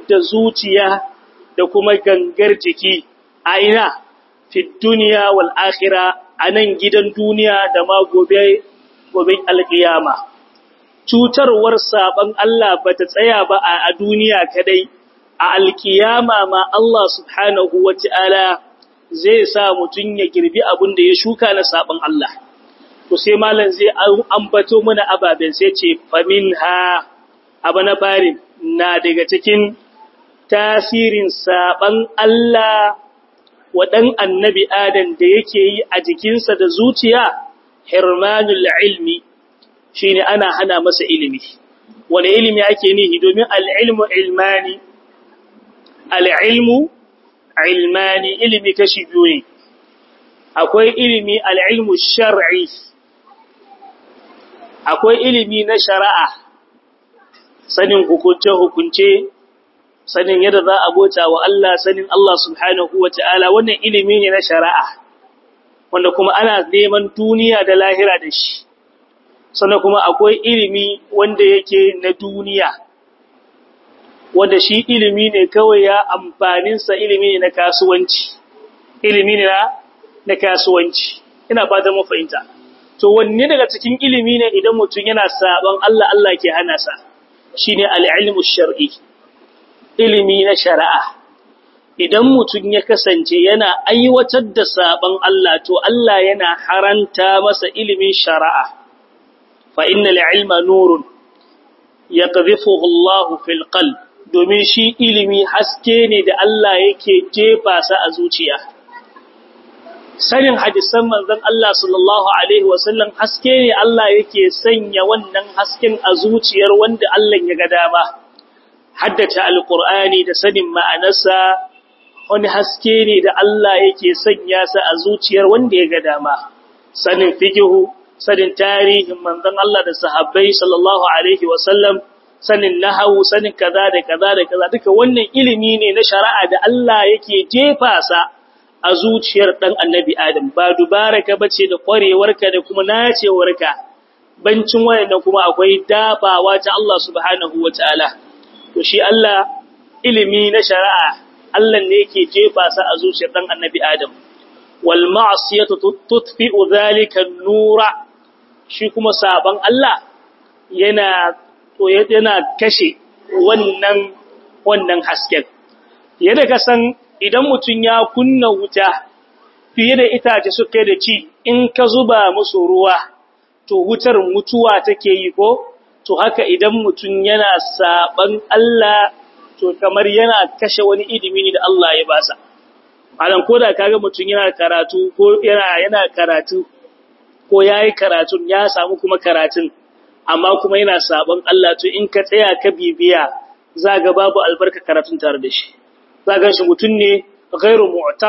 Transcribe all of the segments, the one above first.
da zuciya da kuma gangar jiki a ina fi duniya wal akhirah anan gidan duniya da ma gobe alkiyama. Cutarwar saban Allah bata tsaya ba a duniya kadai, a alkiyama ma Allah subhanahu wata'ala zai sa mutun ya girbi abin da ya shuka na saban Allah. To sai malam zai ambato mana ababen sai ce faminha abana farin na daga cikin tasirin saban Allah wa dan annabi Adam da yake yi a jikinsa da zuciya, hirmanul ilmi shine ana hana masa ilimi. Wani ilimi ake nihi domin al-ilmu ilmani, al-ilmu ilmani, ilimi kashi biyu ne. Akwai ilimi al-ilmu shar'i, akwai ilimi na shari'a, sanin hukunce-hukunce, sanin yadda za a bauta wa Allah, sanin Allah subhanahu wa ta'ala, wannan ilimi ne na shari'a, wanda kuma ana neman duniya da lahira da shi. Sannan kuma akwai ilimi wanda yake na duniya, wanda shi ilimi ne kawai ya amfaninsa ilimi ne na kasuwanci, ilimi ne na kasuwanci, ina fata mu fahimta. To wanne daga cikin ilimi ne idan mutum yana saban Allah, Allah ke hana sa, shine al-ilmu shar'i, ilimi na shari'a. Idan mutum ya kasance yana aiwatar da saban Allah, to Allah yana haranta masa ilimin shari'a. Fa innal ilma nurun yaqdhifuhu Allah fil qalb, domin shi ilimi haske ne da Allah yake jefa sa a zuciya. Sanin hadisan manzon Allah sallallahu alaihi wasallam haske ne Allah yake sanya wannan hasken a zuciyar wanda Allah ya ga dama. Haddace alqur'ani da sanin ma'anarsa wani haske ne da Allah yake sanya sa a zuciyar wanda ya ga dama. Sanin fiqhu, sanin tarihin manzon Allah da sahabbai sallallahu alaihi wasallam, sanin nahwu, sanin kaza da kaza da kaza, duka wannan ilimi ne na shari'a da Allah yake jefa sa a zuciyar dan annabi Adam. Ba dubaraka bace da kwarewarka da kuma nacewarka, bancin wayannan kuma akwai dafawa ta Allah subhanahu wataala. To shi Allah ilimi na shari'a Allah ne yake jefa sa a zuciyar dan annabi Adam. Wal ma'siyatu tutfi'u dhalika an-nura, shi kuma saban Allah yana kashe wannan hasken. Yadda ka san idan mutum ya kunna wuta fiye da itace suke da ci, in ka zuba musu ruwa to wutar mutuwa take yi ko? To haka idan mutum yana saban Allah to kamar yana kashe wani ilimi ne da Allah ya basa. Alan koda kaga mutum yana karatu ko yana karatu ko yayi karatun ya samu kuma karatun, amma kuma yana saban Allah, to in ka tsaya ka bibiya zaga babu albarka karatun tare da shi. Zaga shi mutum ne ghairu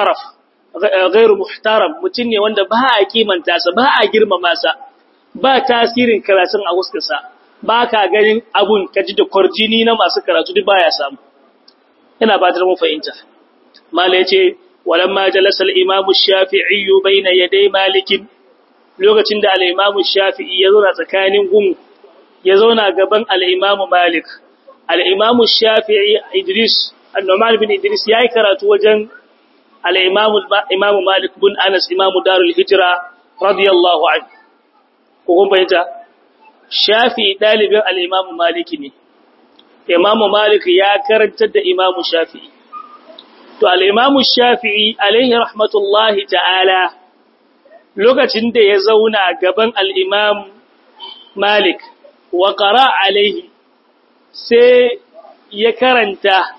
muhtaram, mutum ne wanda ba a kimanta sa, ba a girmama sa, ba tasirin karatun a huskarsa, ba ka ganin abun kaji da kwarjini na masu karatu duk baya samu. Ina ba da mu fahimta. Mala yace walamma jalasa al-imam ash-shafi'i bayna yaday malik, lokacin da al-imam ash-shafi'i ya zauna tsakanin ya zauna gaban al-imam malik. Al-imam ash-shafi'i Idris An-Nu'man bin Idris yayi karatu wajen al-imam Malik bin Anas, imamu Darul Hijra radiyallahu anhu. Ko kun bayyana Shafi'i dalibin al-imam Malik ne. Imam Malik ya karantar da Imam Shafi'i. To al-imam Shafi'i alaihi rahmatullahi ta'ala lokacin da ya zauna gaban al-imam Malik wa qara alaihi, sai ya karanta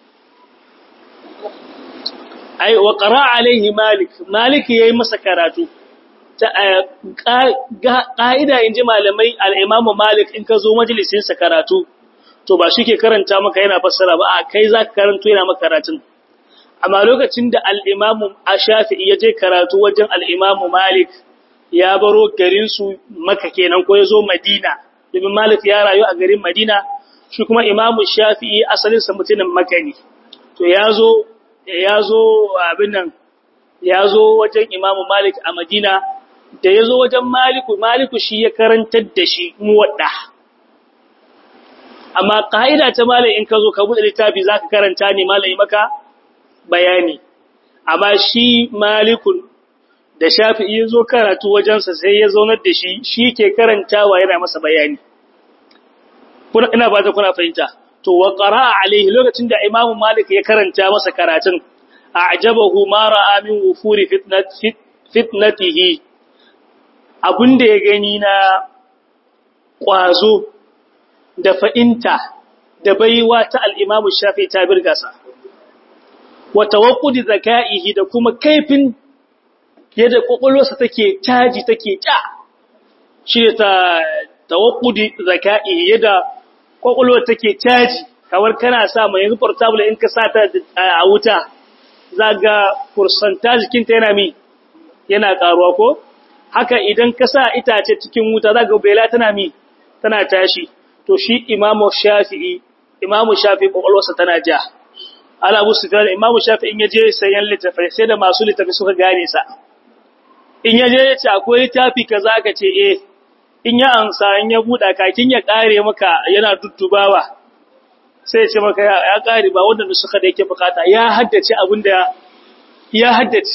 wa qara alaihi Malik yayi masa karatu. Ƙa'ida inji malamai al-Imam Malik in ka zo majalisin sa karatu to ba shi ke karanta maka yana fassara ba, a kai zaka karanto yana maka karatun. Amma lokacin da al-Imam Shafi'i ya je karatu wajen al-Imam Malik, ya baro garin su Makka kenan ko ya zo Madina, domin Malik ya rayu a garin Madina, shi kuma Imam Shafi'i asalin sa mutumin Makka ne. To ya zo wajen Imam Malik a Madina, da ya zo wajen Maliku shi ya karantar da shi muwadda. amma kaida ta malai in ka zo ka bude littafi zaka karanta ne malai maka bayani amma shi malikun da shafi'i yazo karatu wajensa sai ya zaunar da shi ke karantawa yana masa bayani ina ba ta kuna fahimta to wa qara'a alaihi lokacin da imamu malik ya karanta masa karatun a'jabahu ma ra'a min wufuri fitnatihi abunda ya gani na kwazo da fa'inta da baiwa ta al-imamu shafi'i ta birgasa wa tawaqqudi zakaihi da kuma kaifin yadda kokolwarsa take caji take ta shi ta tawaqqudi zakaihi yadda kokolwar take caji kawar kana sa mai yanzu portable in ka sata a wuta zaga percentage kinta yana karuwa ko haka idan ka sa itace cikin wuta zaga bela tana tashi to shi imamu shafi'i kokolwarsa tana ja ala abu sufyan imamu shafi'i in yaje sayan littafi sai da masu littafi suka gane sa in yaje ya ce akwai littafi kaza ka ce in ya ansa in ya buɗa kakin ya ƙare maka yana duddubawa sai ya ce maka ya ƙare ba wanda suka da yake bukata ya haddace abin da ya haddace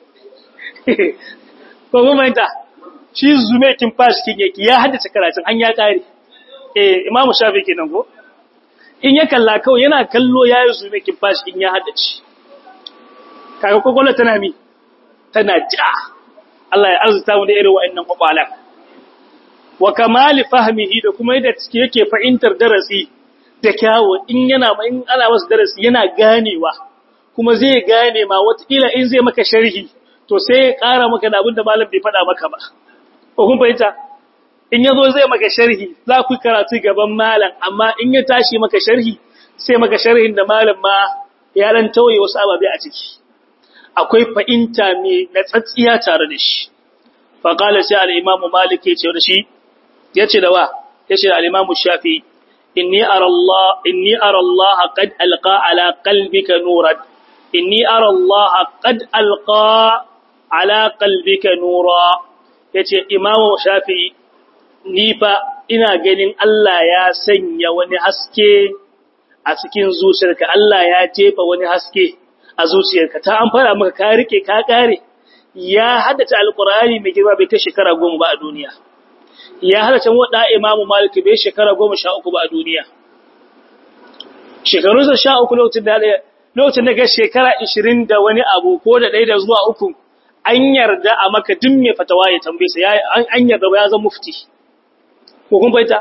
ko kuma inda shi zume kin fashi kin yake ya haddace karatun an ya ƙare imamu shafi kenan ko in ya kalla kawai yana kallo yayi zume kin fashi kin ya haddace kaga kokola tana tana ja Allah ya arzuta mu da irin wa'annan kokwalan wa kamali fahmihi da kuma yadda yake fahimtar darasi da kyawu in ana masa darasi yana ganewa kuma zai gane ma wataƙila in zai maka sharhi to sai ya ƙara maka da abin da malam bai faɗa maka ba ko kun fahimta in yazo zai maka sharhi za ku karatu gaban malam amma in ya tashi maka sharhi sai maka sharhin da malam ma ya dan tauye wasu ababe a ciki akwai fahimta mai natsatsiya tare da shi fa qala sai al-imam malik yace da shi yace da al-imam shafi inni ara Allah qad alqa ala qalbika nuran inni ara Allah qad alqa ala qalbika nura yace imam shafi ni fa ina ganin Allah ya sanya wani haske a cikin zuciyarka Allah ya jefa wani haske a zuciyarka ta an fara maka ka rike ka kare ya haddace alqur'ani mai girma bai kai shekara 10 ba a duniya ya halatta wada Imam Malik bai shekara 13 ba a duniya shekarunsa 13 lokacin da ga shekara 20 da wani abu ko da 1 da zuwa 3 an yarda a maka duk mai fatawa ya tambaye sa an yarda ba ya zama mufti ko kun baita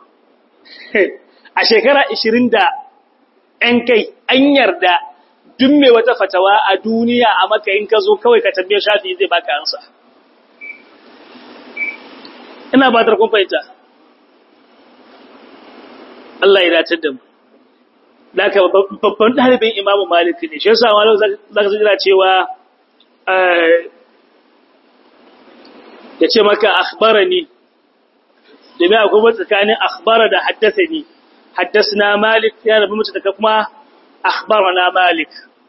a shekara 20 da ɗan kai an yarda duk mai wata fatawa a duniya a maka in ka zo kawai ka tambaye shafi zai baka ansa ina ba tar kun fahimta Allah ya dace da mu laka babban dalibin Imam Malik ne shi yasa malam zaka jira cewa yace maka akhbarani da bai akwai tsakanin akhbara da haddathani haddathna Malik ya rabu mutu daga kuma akhbarana Malik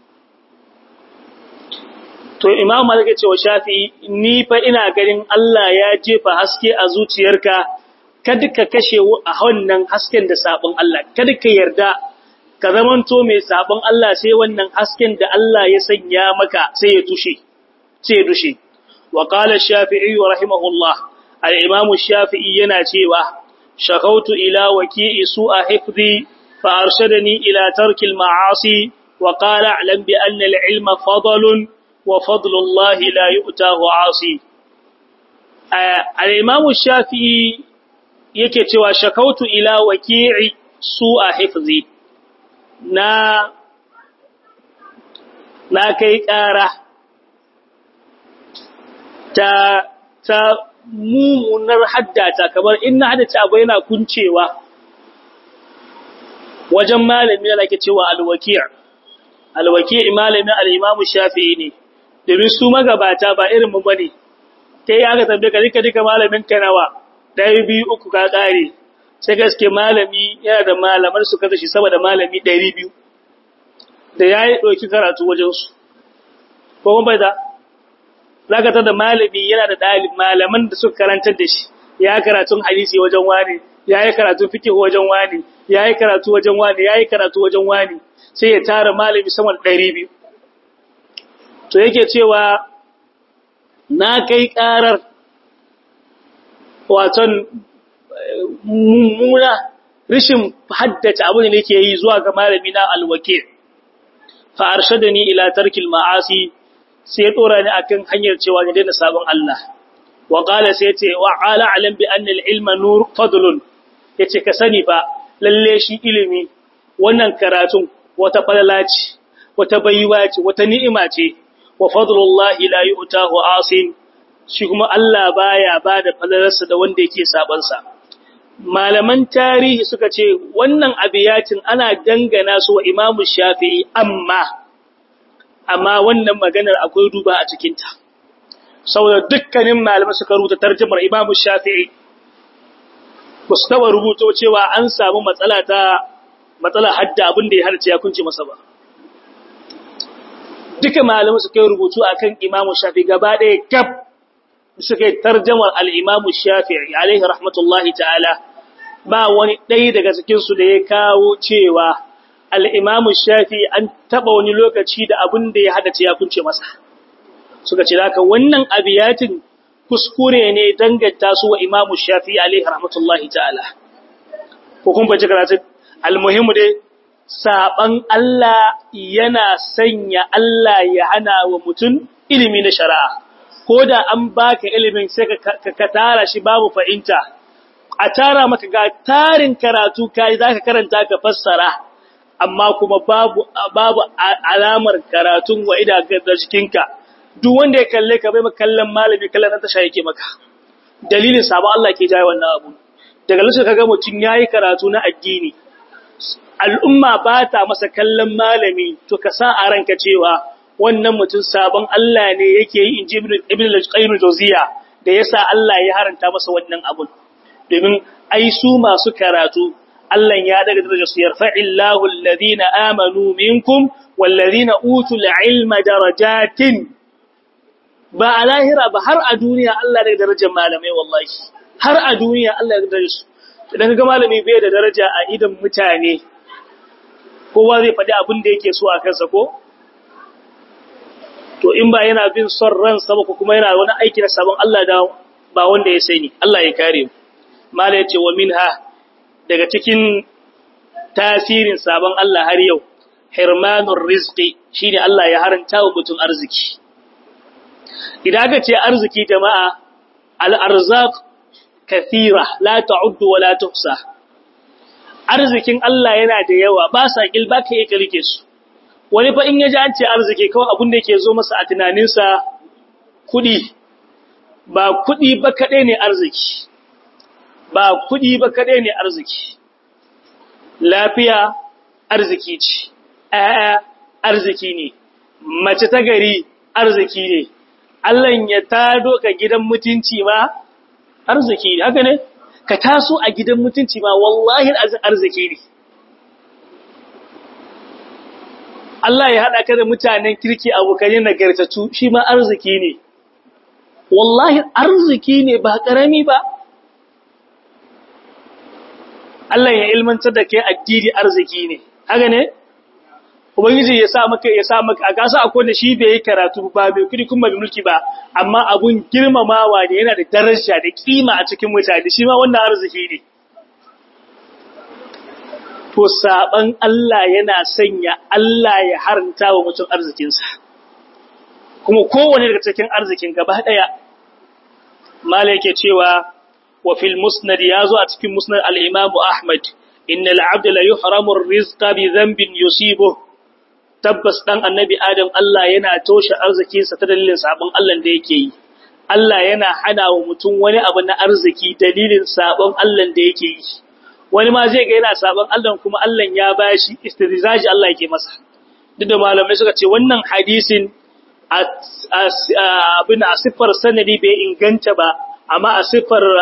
to Imam Malik ya ce wa Shafi'i ni fa ina ganin Allah ya jefa haske a zuciyarka kada ka kashe a wannan hasken da sabon Allah kada ka yarda ka zamanto mai sabon Allah sai wannan hasken da Allah ya sanya maka sai ya dushe wa qala Shafi'i rahimahullah al-Imam Shafi'i yana cewa shakautu ila waki'i su'a hifdhi fa arshadani ila tarki al-ma'asi wa qala a'lam bi anna al-ilma fadlun wa fadlu Allah la yu'tahu 'asi al-Imam Shafi'i yake cewa shakautu ila waki'i su'a hifdhi na kai ƙara ta mummunar haddata kamar in na haddace abu yana kuncewa wajen malami da ake cewa alwaki' malami al-Imam Shafi'i ne domin su magabata ba irin mu bane kai aka tambaye ka dika malamin ka nawa 1 2 3 ka kare sai gaske malami yana da malamar su kaza shi saboda malami 200 da yayi doki karatu wajen su ko mun bai da zaka da malami yana da malaman da suka karantar da shi ya karatun hadisi wajen wani, ya yi karatun fiqh wajen wani, ya yi karatu wajen wani, ya yi karatu wajen wani, sai ya tara malami sama da 200. To yake cewa na kai karar waton mummuna rishin haddace abin da yake yi zuwa ga malami na alwakil, fa arshadani ila tarkil ma'asi, sai ya dora ni akan hanyar cewa ne daina sabon Allah. Wa qala sai yace wa ala alam bi anna al-ilma nur fadlun, yace ka sani fa lalle shi ilimi wannan karatun wata falala ce, wata baiwa ce, wata ni'ima ce, wa fadlullahi la yu'tahu asin, shi kuma Allah baya bada falalarsa da wanda yake saban sa. Malaman tarihi suka ce wannan abiyatin ana dangana su wa Imam Shafi'i, amma wannan maganar akwai duba a cikin ta, saboda dukkanin malamai suka rubuta tarjumar Imam Shafi'i ba su taba rubuto cewa an samu matsala hadda abin da ya harce ya kunce masa ba. Duka malamai suka yi rubutu akan Imam Shafi'i gaba ɗaya kaf, suka yi tarjumar al-Imam Shafi'i alaihi rahmatullahi ta'ala, ba wani ɗaya daga cikin su da ya kawo cewa al-Imam Shafi'i an taba wani lokaci da abin da ya hadace ya kunce masa. Suka ce haka wannan abiyatin kuskure ne danganta su wa Imam Shafi'i alaihi rahmatullahi ta'ala. Ko kun bace karatu almuhimu dai saban Allah yana sanya Allah ya hana wa mutum ilimi na shari'a. Ko da an baka ilimin sai ka tara shi babu fahimta, a tara maka ga tarin karatu kai zaka karanta ka fassara, amma kuma babu alamar karatun wa idanka cikinka. Duk wanda ya kalle ka bai maka kallon malami, kallon nan tasha yake maka. Dalilin sabon Allah ke jaye wannan abu. Daga lokacin kaga mutun yayi karatu na addini, al'umma ba ta masa kallon malami, to ka sa a ranka cewa wannan mutun sabon Allah ne yake yi, inji Ibn al-Qayyim al-Jawziyya, da yasa Allah ya haranta masa wannan abun. Domin ai su masu karatu Allah ya daga darajar su, yarfa'illahu alladhina amanu minkum walladhina utul ilma darajatin. Ba a lahira ba, har a duniya Allah daga darajar malamai, wallahi har a duniya Allah daga darajar su. Idan ga malami bai da daraja a idan mutane, kowa zai faɗi abin da yake so a kansa ko? To in ba yana bin son ransa ba, ko kuma yana wani aiki na sabon Allah da ba wanda ya sani, Allah ya kare mu. Mala ya ce wa minha, daga cikin tasirin sabon Allah har yau, hirmanur rizqi, shine Allah ya haranta wa mutum arziki. Idan aka ce arziki jama'a, al'arzak kathira, la ta'uddu wa la tuhsa. Arzikin Allah yana da yawa, ba sa ba ka iya kirke su. Wani fa in ya ji an ce arziki, kawai abin da yake zo masa a tunaninsa kuɗi. Ba kuɗi ba kaɗai ne arziki. Ba kuɗi ba kaɗai ne arziki. Lafiya arziki ce, ‘ya'ya arziki ne, mace ta gari arziki ne. Allah ya tado ka gidan mutunci ma arziki ne, haka ne? Ka taso a gidan mutunci ma wallahi arziki ne. Allah ya haɗa ka da mutanen kirki abokanai nagartattu, shi ma arziki ne. Wallahi arziki ne ba ƙarami ba. Allah ya ilmantar da kai addini arziki ne, haka ne? Ubangiji ya sa maka a gasa akwai da shi bai yi karatu ba, bai kudi kuma bai mulki ba, amma abun girmamawa ne, yana da daraja da kima a cikin mutane, shi ma wannan arziki ne. To saban Allah yana sanya Allah ya haranta wa mutum arzikinsa, kuma kowane daga cikin arzikin gaba ɗaya. Mala yake cewa wa fil musnad, ya zo a cikin musnad al-Imam Ahmad, innal abda la yuhramu ar-rizqa bi dhanbin yusibuhu. Tabbas dan annabi Adam Allah yana toshe arzikinsa ta dalilin sabon Allah da yake yi. Allah yana hana wa mutum wani abu na arziki dalilin sabon Allah da yake yi. Wani ma zai ga yana sabon Allah kuma Allah ya bashi, istidzaji Allah yake masa. Duk da malamai suka ce wannan hadisin abin a sifar sanadi bai inganta ba, amma a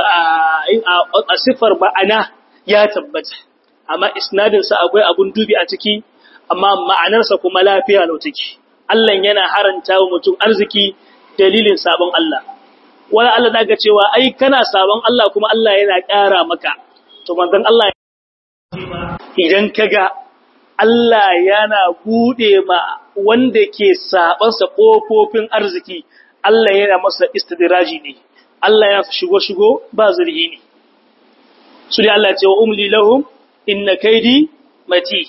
sifar ma'ana ya tabbata. Amma isnadinsa akwai abun dubi a ciki, amma ma'anarsa kuma lafiya lau take. Allah yana haranta wa mutum arziki dalilin sabon Allah. wala Allah daga cewa ai kana sabon Allah kuma Allah yana ƙara maka to manzon Allah idan kaga Allah yana bude ma wanda ke sabansa kofofin arziki Allah yana masa istidraji ne Allah yana shigo ba zurhi ne su dai Allah ya ce wa umli lahum inna kaidi mati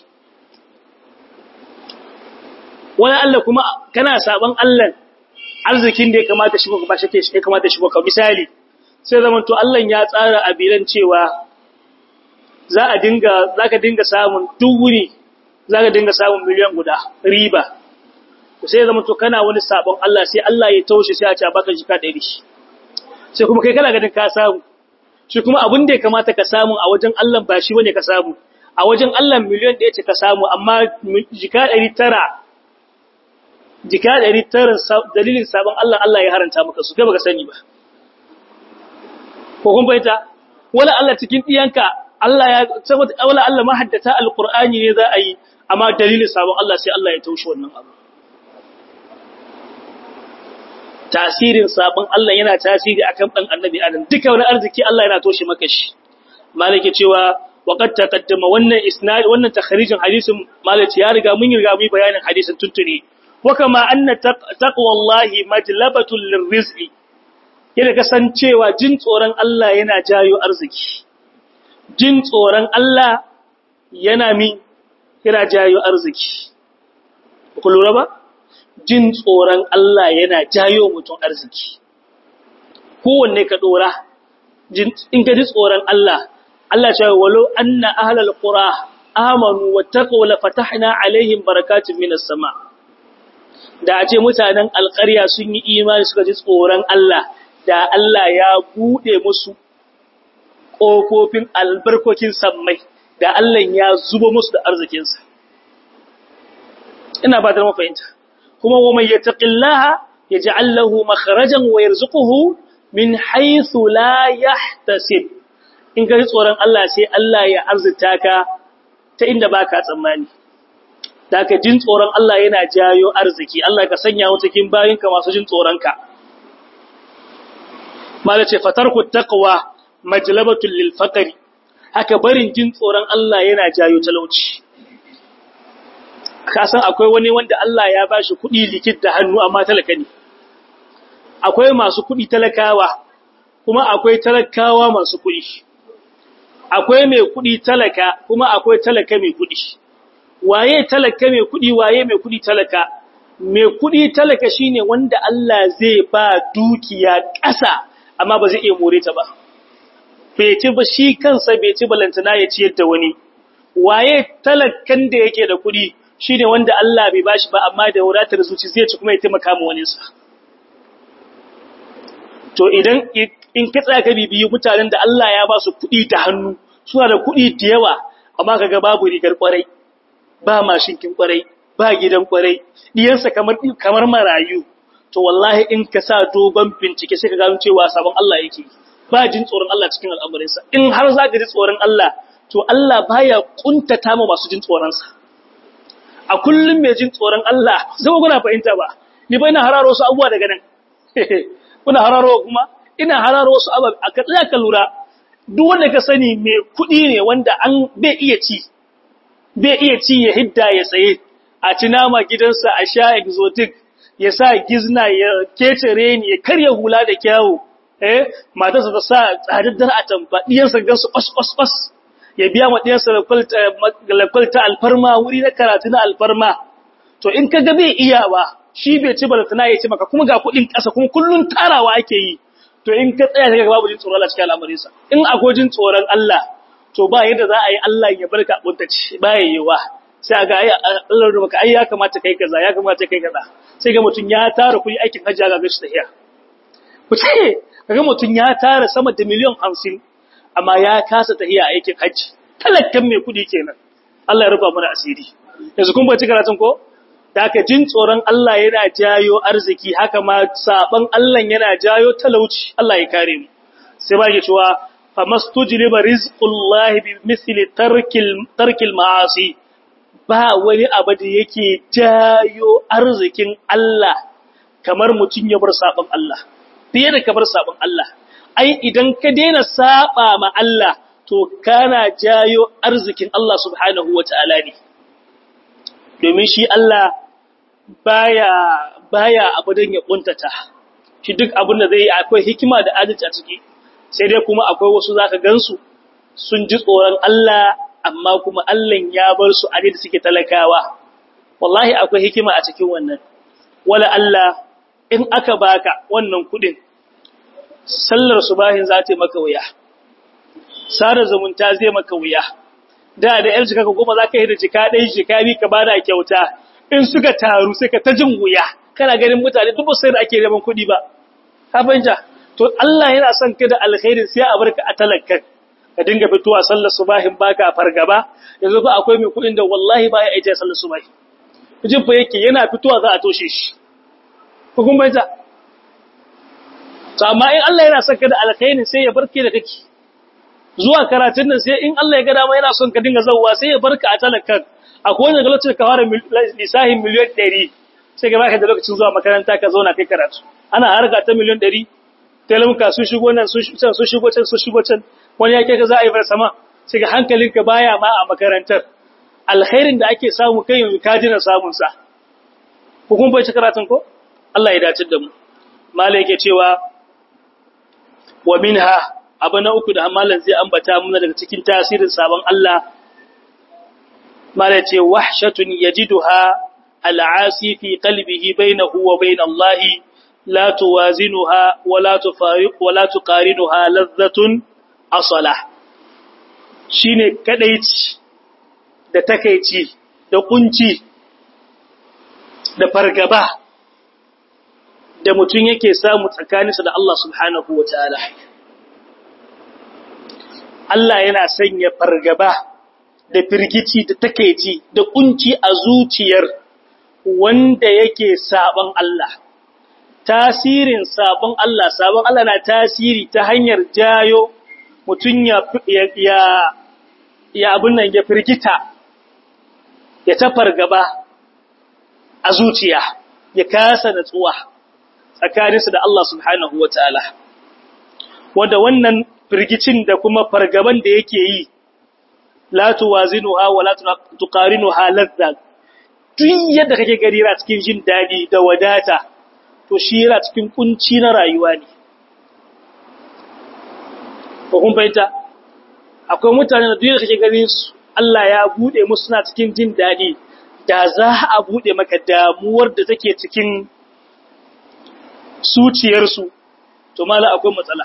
wani Allah kuma kana saban Allah arzikin da ya kamata shi ba shi ya kamata shi ba misali sai zaman to Allah ya tsara abilan cewa zaka dinga samun duwuri zaka dinga samun miliyan guda riba sai zaman to kana wani sabon Allah sai Allah ya taushe sai a ce baka jika 100 sai kuma kai kana ganin ka samu shi kuma abin da ya kamata ka samu a wajen Allah ba shi bane ka samu a wajen Allah miliyan 1 ce ka samu amma jika 900 dalilin sabon Allah ya haranta maka su kai baka sani ba ko kun bayyana wala Allah cikin diyanka Allah ya saboda wala Allah mahaddata alqur'ani ne za a yi amma dalilin sabon Allah sai Allah ya taushe wannan abu tasirin sabon Allah yana tasiri akan dan annabi Adam duka wani arziki Allah yana toshe maka shi malike cewa waqad taqaddama wannan isnad wannan takhrijin hadisin malike ya riga mun bayanin hadisin tuntuni وكما أن تقوى الله مجلبة للرزق yana kasancewa jin tsoron Allah yana jayo arziki jin tsoron Allah yana jayo arziki ku lura ba jin tsoron Allah yana jayo mutum arziki kowanne ka dora in ka ji tsoron Allah Allah ya ce walau anna ahlal qura amanu wattaqu la fatahna alaihim barakatun minas sama' da a ce mutanen alƙarya sun yi imani suka ji tsoron Allah da Allah ya buɗe musu ƙofofin albarkokin sammai da Allah ya zuba musu da arzikinsa ina ba da mafahimta kuma wa man yattaqillaha yaj'al lahu makhrajan wa yarzuquhu min haythu la yahtasib in ka ji tsoron Allah sai Allah ya arzuta ka ta inda baka tsammani da ka jin tsoron Allah yana jayo arziki Allah ka sanya mu cikin bayinka masu jin tsoronka mala ce fatarku taqwa majlabatul lil faqri haka barin jin tsoron Allah yana jayo talauci ka san akwai wani wanda Allah ya bashi kuɗi likit da hannu amma talaka ne akwai masu kuɗi talakawa kuma akwai talakawa masu kuɗi akwai mai kuɗi talaka kuma akwai talaka mai kuɗi waye talaka mai kudi waye mai kudi talaka mai kudi talaka shine wanda Allah zai ba dukiya ƙasa amma ba zai iya more ta ba bai ci ba shi kansa bai ci balantana ya ciyar da wani waye talakan da yake da kudi shine wanda Allah bai bashi ba amma da wadatar zuci zai ci kuma ya taimaka ma wani sa to idan in ka tsaya ka bibiyi mutanen da Allah ya ba su kudi ta hannu suna da kudi da yawa amma kaga babu rigar kwarai ba mashinkin kwarai ba gidan kwarai diyansa kamar marayu to wallahi in ka sa dogon bincike sai ka gano cewa sabon Allah yake ba jin tsoron Allah cikin al'amuransa in har za ka ji tsoron Allah to Allah baya kuntata mu masu jin tsoron sa a kullum mai jin tsoron Allah zai kuna fahimta ba ni ba ina hararo wasu abubuwa daga nan kuna hararo kuma ina hararo wasu abubuwa a ka tsaya ka lura duk wanda ka sani mai kuɗi ne wanda an bai iya ci ya hidda ya tsaye a ci nama gidansa a sha exotic ya sa gizna ya kecere ni ya karya hula da kyawu matarsa ta sa tsadaddar atamfa diyansa gansu kwas ya biya ma diyansa lakwalta alfarma wuri na karatu na alfarma to in ka ga bai iya ba shi bai ci balatana ya ci maka kuma ga kuɗin ƙasa kuma kullun tarawa ake yi to in ka tsaya ka ga babu jin tsoron Allah cikin al'amarinsa in akwai jin tsoron Allah to ba yadda za a yi Allah ya barka buntaci ba yayewa sai ga ai Allah da baka ai ya kamata kai kaza sai ga mutun ya tara kuɗi aikin hajji ga gashi tahiya kuce kaga mutun ya tara sama da miliyan 50 amma ya kasa tahiya aikin hajji talakkan mai kuɗi kenan Allah ya rufa mana asiri yanzu kun bace karatun ko da haka jin tsoron Allah yana jayo arziki haka ma saban Allah yana jayo talauci Allah ya kare mu sai ba ke cewa famastujliba rizqullahi bimithli tarkil ma'asi ba wani abu da yake jayo arzikin Allah kamar mutun ya bar saban Allah fiye da kabar sabon Allah. Ai idan ka daina saba ma Allah to kana jayo arzikin Allah subhanahu wata'ala ne. Domin shi Allah baya abu dan ya kuntata. Shi duk abin da zai yi akwai hikima da adalci a ciki. Sai dai kuma akwai wasu zaka gansu sun ji tsoron Allah amma kuma Allah ya bar su a da suke talakawa. Wallahi akwai hikima a cikin wannan. Wala Allah in aka baka wannan kudin sallar subahin za ta maka wuya. Sada zumunta zai maka wuya. Da yar jika ka goma zaka yi da jika dai jika bi ka bada kyauta. In suka taru sai ka ta jin wuya. Kana ganin mutane duk sai da ake neman kudi ba. Ka fahimta? To Allah yana son ka da alkhairi sai a barka a talakkan. Ka dinga fitowa sallar subahin baka fargaba. Yanzu ba akwai mai kudin da wallahi baya aje sallar subahin. Jin fa yake yana fitowa za a toshe shi. Ko kun bayyana? To amma in Allah yana son ka da alkhairi sai ya barke da kake. Zuwa karatun nan sai in Allah ya ga dama yana son ka dinga zawwa sai ya barka a talakkan. Akwai wanda lokacin ka fara lisahin miliyan 100 sai ga baka da lokacin zuwa makaranta ka zauna kai karatu. Ana harka ta miliyan 100 talamuka sun shigo nan sun shigo can wani yake ka za a yi bar sama sai ga hankalinka baya ma a makarantar. Alkhairin da ake samu kai yanzu ka jina samun sa. Ku kun bai karatun ko? Allah ya dace da mu. Malai yake cewa wa minha abu na uku da malan zai ambata muna daga cikin tasirin sabon Allah. Malai ce wahshatun yajiduha al'asi fi qalbihi bainahu wa bain Allah la tuwazinuha wa la tufariq wa la tuqarinuha ladhatun asala. Shine kadaici da takeici da kunci da fargaba da mutum yake samu tsakaninsa da Allah subhanahu wa ta'ala. Allah yana sanya fargaba da firgici da takeici da kunci a zuciyar wanda yake sabon Allah. Tasirin sabon Allah na tasiri ta hanyar jayo mutum ya abin nan ya firgita, ya ta fargaba a zuciya, ya kasa natsuwa tsakaninsa da Allah subhanahu wa ta'ala. Wanda wannan firgicin da kuma fargaban da yake yi, la tuwazinuha wa la tuqarinuha ladza. Tun yadda kake gari ra cikin jin dadi da wadata, to shi yana cikin kunci na rayuwa ne. Ko kun fahimta? Akwai mutane da duk kake gani su Allah ya bude musu suna cikin jin dadi, da za a bude maka damuwar da take cikin zuciyarsu, to mala akwai matsala.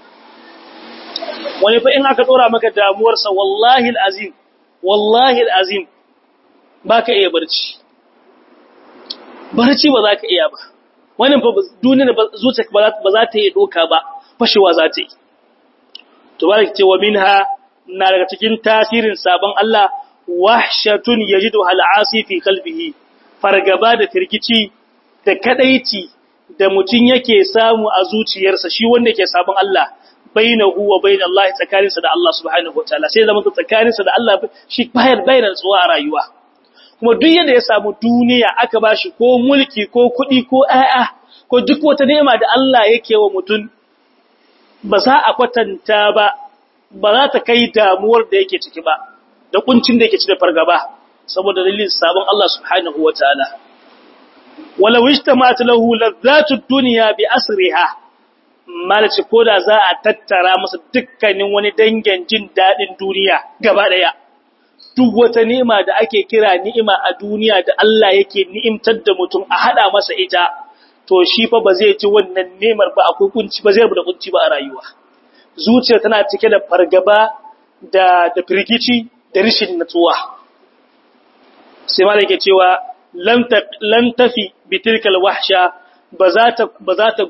Wani fa in aka dora maka damuwarsa wallahi alazim baka iya barci ba za ka iya ba. Wannan fa duniyar zuciyarka ba za ta yi doka ba, fashewa za ta yi. To baraka ce wa minha na daga cikin tasirin sabon Allah wahshatun yajidu al'asi fi qalbihi, fargaba da firgici da kadaici da mutun yake samu a zuciyarsa shi wanda yake sabon Allah bainahu wa bainallahi tsakaninsa da Allah subhanahu wataala. Sai zaman tsakaninsa da Allah shi bayar tsuwa a rayuwa. Kuma duk yadda ya samu duniya aka bashi ko mulki ko kuɗi ko ƴaƴa ko duk wata ni'ima da Allah yake wa mutum, ba za a kwatanta ba za ta kai damuwar da yake ciki ba da kuncin da yake ciki da fargaba saboda dalilin sabon Allah subhanahu wataala. Walau ijtama'at lahu ladhatud dunya bi asriha, malaci koda za a tattara masa dukkanin wani dangin jin dadin duniya gaba daya, duk wata ni'ima da ake kira ni'ima a duniya da Allah yake ni'imtar da mutum a hada masa ita, to shi fa ba zai ji wannan ni'imar ba, akwai kunci ba zai rubuta kunci ba a rayuwa. Zuciya tana cike da fargaba da firgici da rishin natsuwa. Sai malaka cewa lan tafi bitilkal wahsha ba za ta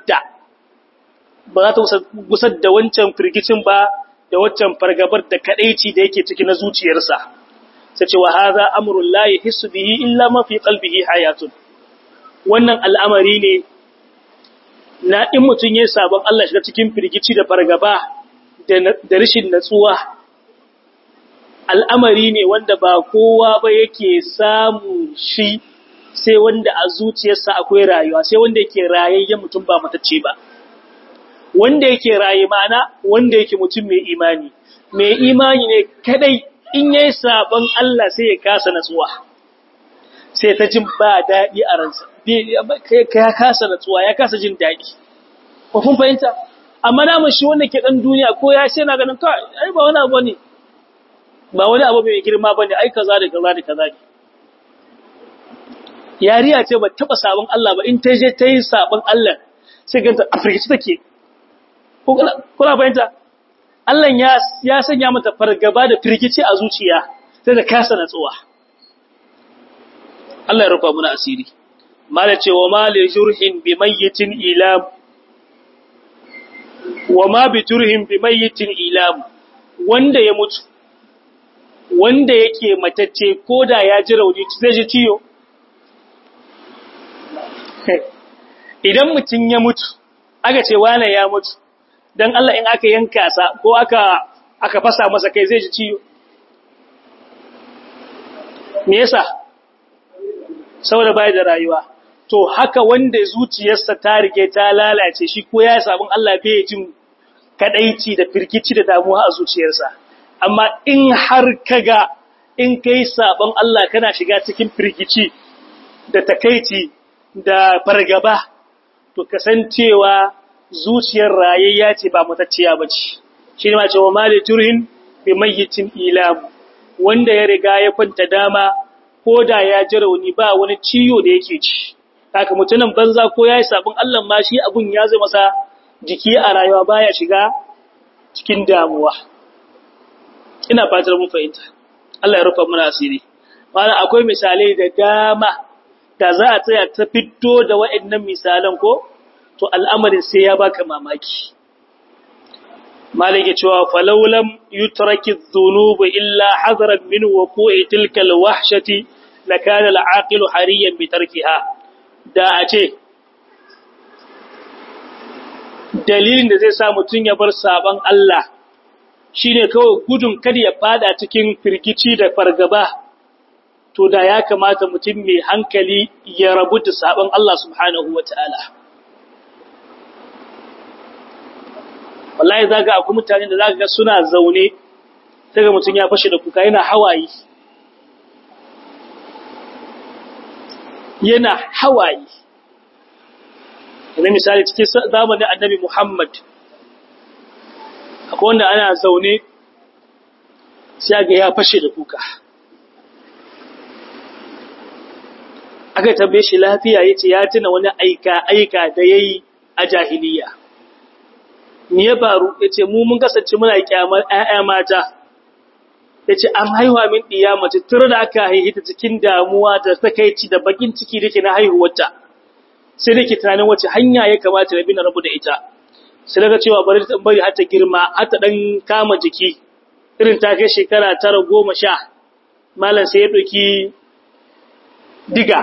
gusar da wancan firgicin ba da wancan fargabar da kadaici da yake ciki na zuciyarsa. Sai ce wa hadha amrun la yahissu bihi illa ma fi qalbihi hayatun. Wannan al'amari ne na in mutun yayin sabon Allah shiga cikin firgici da fargaba da rishin natsuwa. Al'amari ne wanda ba kowa ba yake samu shi sai wanda a zuciyarsa akwai rayuwa, sai wanda yake rayayyen mutum ba matacce ba. wanda yake raye mana wanda yake mutum mai imani ne kadai in yayi sabon Allah sai ya kasa natsuwa sai ta jin ba dadi a ransa ya kasa natsuwa ya kasa jin dadi ko kun fahimta amma namun shi wanda ke dan duniya ko ya sai na ganin kai ai ba wani abu ne ba wani abu mai girma bane ai kaza da kaza da kaza ne yariya ce ba taba sabon Allah ba in ta je ta yi sabon Allah sai ganta afirkici take kuna fahimta Allah ya sanya mata fargaba da firgici a zuciya sai da kasa natsuwa Allah ya rufa muna asiri mala ce wa mal jurhin bi mayyitin ilam wa ma bi jurhin bi mayyitin ilam wanda ya mutu wanda yake matacce koda ya ji rauni zai ji ciyo idan mutun ya mutu aka ce wane ya mutu dan Allah in aka yanka sa ko aka fasa masa kai zai ji ciyo me yasa saboda bai da rayuwa to haka wanda zuciyarsa ta rige ta lalace shi ko ya sabon Allah bai jin kadaici da firkici da damuwa a zuciyarsa amma in har kaga in kai sabon Allah kana shiga cikin firkici da takeici da fargaba to kasancewa zuciyar rayayya ce ba mutacciya bace shi ne ma cewa mali turhin bi mayyitin ilam wanda ya riga ya kwanta dama ko da ya ji rauni ba wani ciwo da yake ci haka mutumin banza ko yayi sabon Allah ma shi abun ya zai masa jiki a rayuwa baya shiga cikin damuwa ina fatar mun fahimta Allah ya rufa mana asiri mana akwai misalai da dama da za a tsaya ta fito da waɗannan misalan ko to al'amarin sai ya baka mamaki malike cewa falawlam yutraki adh-dhunub illa hadaran min wuqu'i tilka al-wahshati lakana al-aqilu hariyan bi tarkiha da a ce dalilin da zai sa mutun ya bar saban Allah shine kawai gudun kada ya fada cikin firgici da fargaba to da ya kamata mutum mai hankali ya rabu da saban Allah subhanahu wataala wallahi zaga akwai mutane da zaka ga suna zaune daga mutum ya fashe da kuka yana hawaye ina misali cikin zamanin annabi Muhammad akwai wanda ana zaune sai ga ya fashe da kuka aka tambaye shi lafiya yace ya tuna wani aika da yayi a jahiliya me ya faru yace mu mun kasance muna kyamar ƴaƴa mata yace an haihuwa min diya mace tur da aka haihu ta cikin damuwa da takeici da bakin ciki dake na haihuwarta sai dake tunanin wace hanya ya kamata na bi na rabu da ita sai daga cewa bari har ta girma har ta dan kama jiki irin ta kai shekara 9 10 malam sai ya doki diga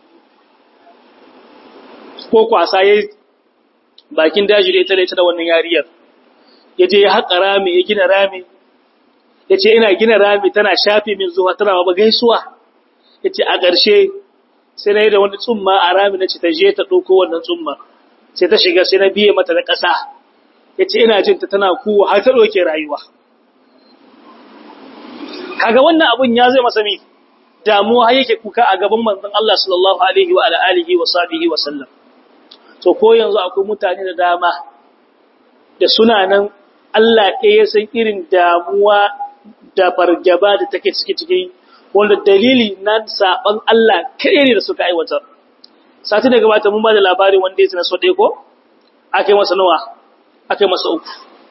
ko kwasa yayi bakin daji da ita da wannan yariyar yaje ya haƙa rami ya gina rami yace ina gina rami tana shafe min zuwa tana ba gaisuwa yace a ƙarshe sai nayi da wani tsumma a rami nace ta je ta dauko wannan tsumma sai ta shiga sai na biye mata da ƙasa yace ina jin ta tana kuwa har ta doke rayuwa kaga wannan abun ya zai masa mi damuwa yake kuka a gaban manzon Allah sallallahu alaihi wa alihi wa sahbihi wa sallam to ko yanzu akwai mutane da dama da suna nan Allah ɗaya ya san irin damuwa da fargaba da take ciki wanda dalili na saban Allah kai ne da suka aiwatar sati da gabata mun ba da labarin wanda ya tsana so dai ko akai masa nawa akai masa uku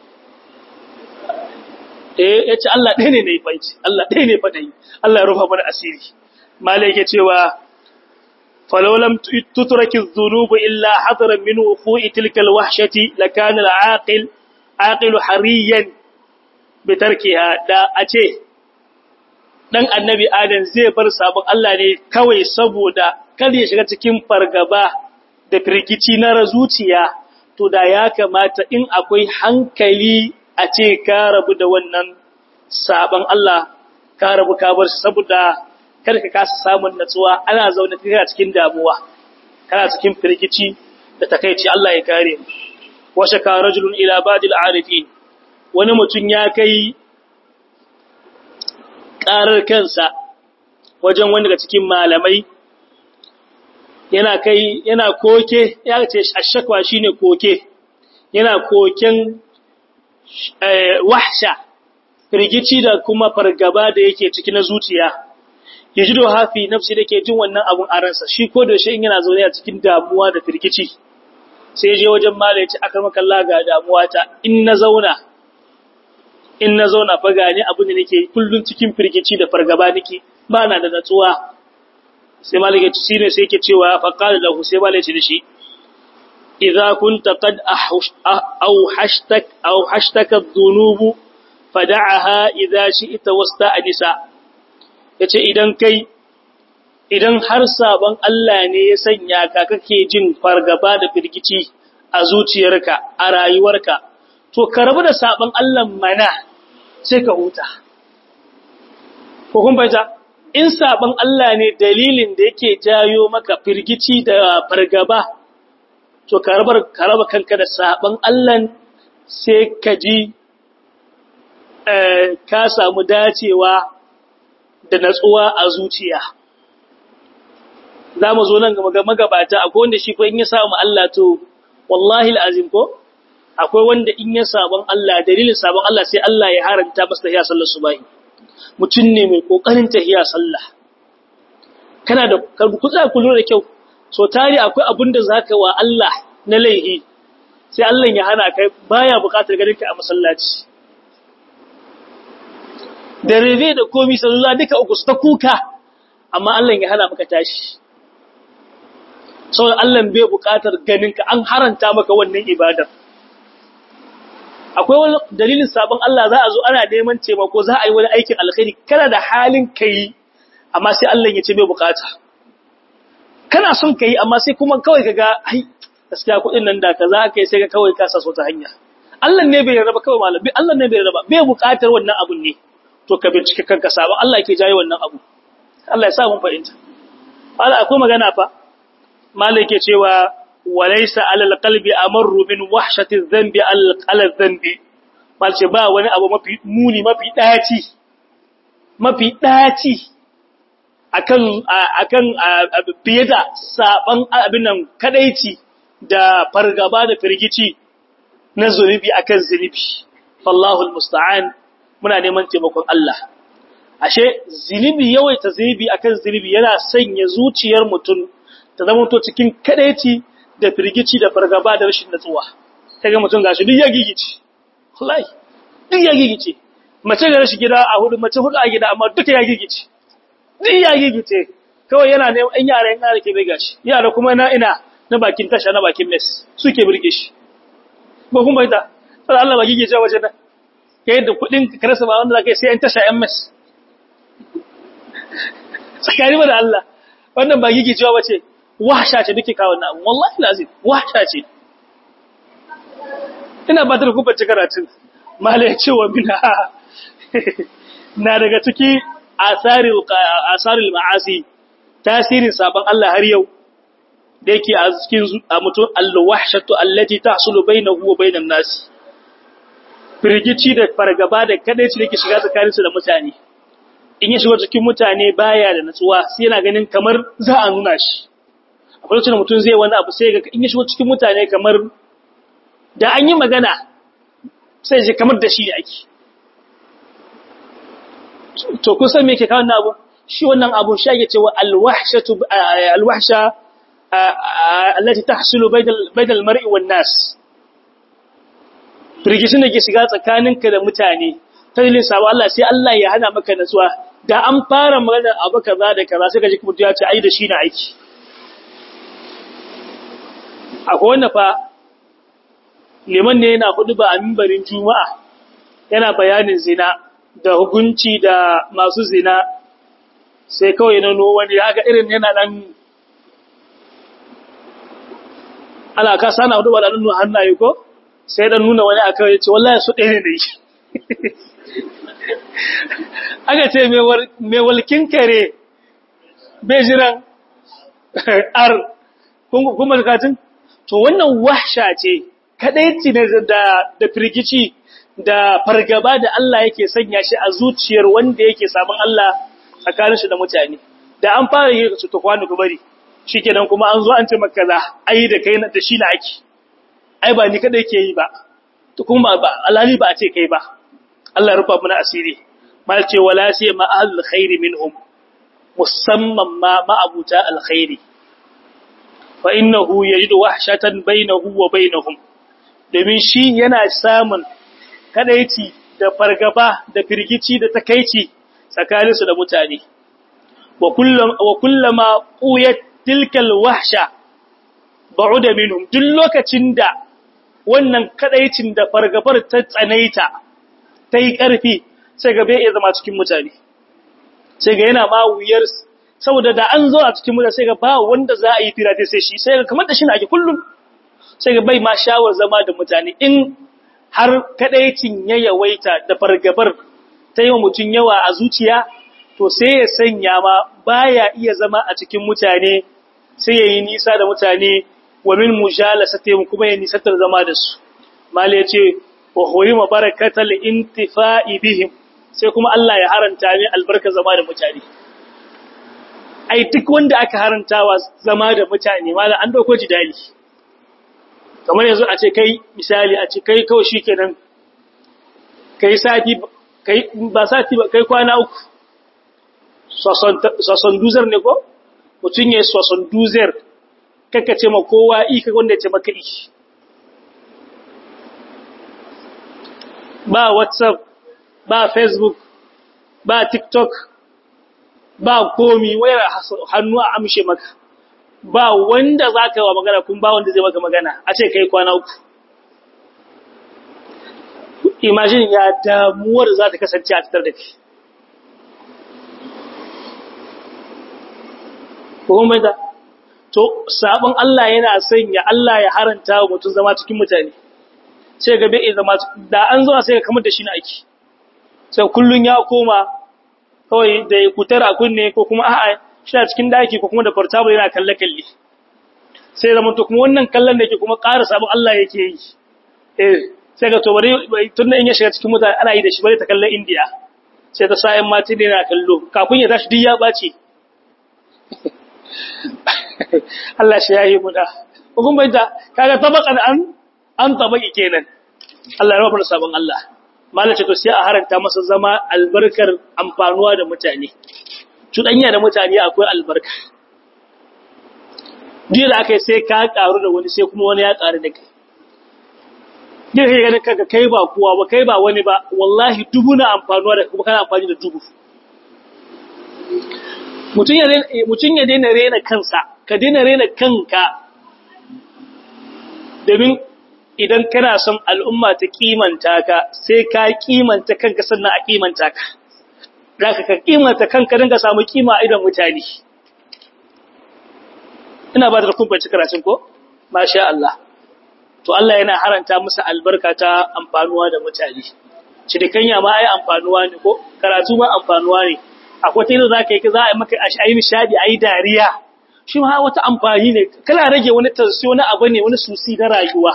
yace Allah ɗaya ne nayi faici Allah ɗaya ne fadai Allah ya rufa mana asiri malai yake cewa فلو لم تترك الذنوب إلا حذرا من وقوع تلك الوحشة لكان العاقل حريا بتركها دا أتي dan annabi Adam zai bar sabon Allah ne kawai saboda kada ya shiga cikin fargaba da firgici na zuciya to da ya kamata in akwai hankali a ce ka rabu da wannan sabon Allah ka rabu ka bar saboda kada ka kasa samun natsuwa ana zaune kana cikin damuwa kana cikin firgici da takeici Allah ya kare mu wa shaka rajulun ila badil arifin wani mutum ya kai ƙarar kansa wajen wani daga cikin malamai yana koke ya ce ashakwa shine koke yana koken wahsha firgici da kuma fargaba da yake ciki na zuciya yajidu hafi nafsi dake jin wannan abun a ransa shi ko da shi in yana zaune a cikin damuwa da firgici sai je wajen malai ya ce aka maka Allah ga damuwa ta in na zauna fa gani abin da nake kullun cikin firgici da fargaba nake ba na da natsuwa sai malai ya ci ne sai yake cewa fa qala lahu sai malai ya ce da shi idza kunta qad hashtaka adh-dhunub fad'aha idza shi'ta wasta'nisa yace idan har sabon Allah ne ya sanya ka kake jin fargaba da firgici a zuciyarka a rayuwarka to ka rabu da sabon Allah mana sai ka huta ko kun bayyana in sabon Allah ne dalilin da yake jayo maka firgici da fargaba to ka raba kanka da sabon Allah sai ka ji ka samu dacewa da natsuwa a zuciya za mu zo nan ga magabata akwai wanda shi fa in ya samu Allah to wallahi alazim ko akwai wanda in ya sabon Allah dalilin sabon Allah sai Allah ya haranta masa tahiya sallar subahi mutun ne mai kokarin tahiya sallah kana da kutsa ku lura da kyau so tari akwai abin da zaka wa Allah na laihi sai Allah ya hana kai baya bukatar ganin ka a masallaci da reve da komi sallah duka uku ta kuka amma Allah ya hana maka tashi saboda Allah bai buƙatar ganinka an haranta maka wannan ibadar akwai wani dalilin sabon Allah za a zo ana neman taimako za a yi wani aikin alkhairi kana da halin kai amma sai Allah ya ce bai buƙata kana son kai amma sai kuma kawai kaga ai gaskiya kuɗin nan da kaza kai sai ka kawai ka sa so ta hanya Allah ne bai raba kawai malami Allah ne bai raba bai buƙatar wannan abun ne to ka bincike kanka sabon Allah yake jaye wannan abu Allah ya sa mun fahimta wala akwai magana fa malai ke cewa walaysa alal qalbi amarru min wahshati dhanbi al dhanbi malce ba wani abu mafi muni mafi daci akan fiye da saban abin nan kadaici da fargaba da firgici na zunubi akan zunubi wallahu almusta'an muna neman taimakon Allah ashe zunubi yawaita zunubi akan zunubi yana sanya zuciyar mutum ta zama to cikin kadaici da firgici da fargaba da rashin natsuwa kaga mutum gashi duk ya gigice wallahi duk ya gigice mace da rashin gida a hudu mace hudu a gida amma duka ya gigice duk ya gigice kawai yana neman ɗan yaran da ke bai gashi yara kuma na bakin tasha na bakin mes suke burge shi ba kuma ita sai Allah ba gigice waje da kai da kudin ka rasa ba wanda zaka sai an tasha MS tsakani da Allah wannan ba gigicewa bace wahsha ce duke kawo wannan wallahi lazim wahsha ce ina ba ta rubuta karatun malai cewa mina na daga ciki asaril ma'asi tasirin saban Allah har yau da yake a cikin mutum al-wahshatu allati tahsulu bainahu wa bainan nas firgici da fargaba da kadaici da ke shiga tsakaninsu da mutane in ya shiga cikin mutane baya da natsuwa sai yana ganin kamar za a nuna shi akwai lokacin mutum zai wani abu sai ga in ya shiga cikin mutane kamar da an yi magana sai je kamar da shi ne ake to kun san me yake kawo wannan abu shi wannan abu shi ake cewa alwahsha allati tahsulu bainal mar'i wan nas firgishin da ke shiga tsakaninka da mutane ta dalilin sabo Allah sai Allah ya hana maka natsuwa da an fara magana abu kaza da kaza sai ka ji mutum ya ce ai da shi na aiki akwai wanda fa liman ne yana hudu ba a mimbarin juma'a yana bayanin zina da hukunci da masu zina sai kawai na no wani ya ga irin yana nan ala ka sana hudu ba da nuna hannaye ko sai dan nuna wani aka yace wallahi su ɗaya ne shi aka ce me walkin kare bai jiran ar kuma zakatun to wannan wahsha ce kadaici ne da firgici da fargaba da Allah yake sanya shi a zuciyar wanda yake samun Allah tsakanin shi da mutane da an fara yi su ta kwano ku bari shikenan kuma an zo an ce maka za ai da kai da shi na ake ai ba ni kada yake yi ba to kuma ba alhali ba a ce kai ba Allah ya rufa mana asiri mal ce wala sai ma ahlul khairi minhum musamman ma ma'abuta alkhairi fa innahu yajidu wahshatan bainahu wa bainahum domin shi yana samun kadaici da fargaba da firgici da takeici tsakaninsu da mutane wa kullama quyat tilkal wahsha ba'uda minhum duk lokacin da wannan kadaicin da fargabar ta tsanaita tai karfi sai ga bai iya zama cikin mutane sai ga yana ma wuyar saboda da an zo a cikin mutane sai ga ba wanda za a yi fira sai shi sai ga kamar da shi na ake kullum sai ga bai ma shawar zama da mutane in har kadaicin ya yawaita da fargabar ta yi wa mutum yawa a zuciya to sai ya sanya ma baya iya zama a cikin mutane sai ya yi nisa da mutane wa min mujalasatihim kuma ya nisantar zama da su mala yace wa hurima barakatal intifa'i bihim sai kuma Allah ya haranta ne albarka zama da mutane ai duk wanda aka harantawa zama da mutane mala an dauko jidali kamar yanzu a ce kai misali a ce kai kawai shikenan kai sati kai ba sati ba kai kwana uku soson duzar ne ko mutun yayin soson duzar kaka ce ma kowa ka wanda ya ce maka ba WhatsApp ba Facebook ba TikTok ba komi wayar hannu a amshe maka ba wanda za ka yi wa magana kun ba wanda zai maka magana a ce kai kwana uku imagine ya damuwar za ta kasance a tattar da ke kuma da to sabon Allah yana sanya Allah ya haranta wa mutum zama cikin mutane sai ga bai zama da an zo sai ka kamar da shi na aiki sai kullun ya koma kawai da ya kutara kunne ko kuma a'a shi a cikin daki ko kuma da portable yana kalle sai zama to kuma wannan kallon da yake kuma ƙara sabon Allah yake yi sai ga to bari tunda in ya shiga cikin mutane ana yi da shi bari ta kallon India sai ta sa'in mati ne na kallo kafin ya tashi duk ya bace Allah shi yayi mu da kun bai da kaga tabakan an tabaki kenan Allah ya rafa sabon Allah malace to sai a haranta masa zama albarkar amfanuwa da mutane cudanya da mutane akwai albarka duk da akai sai ka karu da wani sai kuma wani ya karu da kai duk kai ganin kaga kai ba kowa ba kai ba wani ba wallahi dubu na amfanuwa da kuma kana amfani da dubu mutun ya daina rena kansa ka daina rena kanka domin idan kana son al'umma ta kimanta ka sai ka kimanta kanka sannan a kimanta ka zaka ka kimanta kanka dan ka samu kima a idan mutane ina ba da kumbaci karatun ko masha Allah to Allah yana haranta musu albarka ta amfanuwa da mutane cidikanya ma ai amfanuwa ne ko karatu ma amfanuwa ne akwai tayin zaka yi za a yi maka ayi nishadi ayi dariya shi ma wata amfani ne kana rage wani tansiyo na abu ne wani susi na rayuwa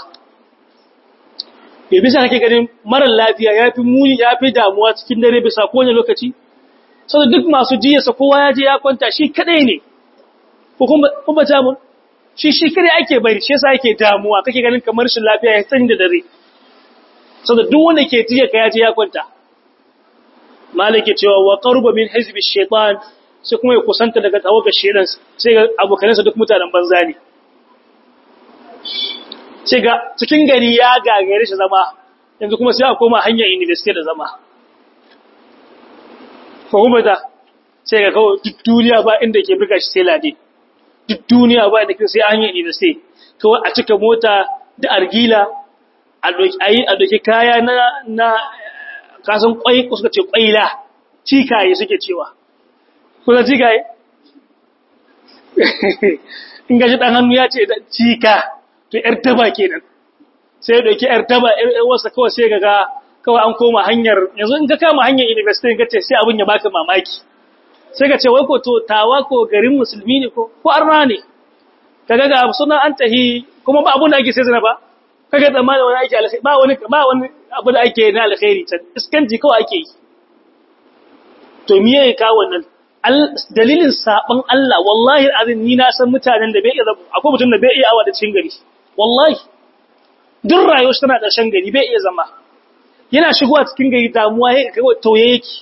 bai bisa kake ganin marar lafiya yafi muni yafi damuwa cikin dare bisa kowane lokaci saboda duk masu jiyarsa kowa ya je ya kwanta shi kadai ne ko kuma ta mun shi kadai ake bari shi yasa yake damuwa kake ganin kamar shi lafiya ya tsani da dare saboda duk wanda ke jiya ka ya je ya kwanta malike cewa wa qarba min hizbi shaytan sai kuma ya kusanta daga tawagar shedan sai ga abokanansa duk mutanen banza ne sai ga cikin gari ya gagare shi zama yanzu kuma sai a koma hanyar university da zama ko kuma da sai ga kawai duk duniya ba inda ke buga shi sai lade duk duniya ba inda ke sai hanyar university kawai a cika mota da argila a doki kaya na kasan kwai ko suka ce kwaila cikaye suke cewa kuma cikaye in gashi dan hannu ya ce cika to yar taba kenan sai ya dauki yar taba yar wasa kawai sai ga kawai an koma hanyar yanzu in ka kama hanyar university kace sai abun ya baka mamaki sai ka ce wai ko to tawa ko garin musulmi ne ko arna ne kaga ga sunan an tahi kuma ba abun da ake sai zina ba kaga tsammanin wani aiki alkhairi ba wani abu da ake na alkhairi can iskanci kawai ake yi to miye ya kawo wannan dalilin saban Allah wallahi azin ni na san mutanen da bai iya zama akwai mutum da bai iya awa da cikin gari wallahi duk rayuwar shi tana ƙarshen gari bai iya zama yana shigowa cikin gari damuwa yake kai tauye yake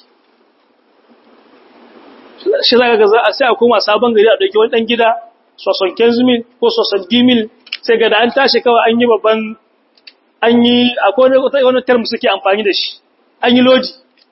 shi zaka ga za a sai a koma sabon gari a dauki wani dan gida soson kenzimil ko soson gimil sai ga da an tashi kawai an yi babban an yi akwai wani term suke amfani da shi an yi lodi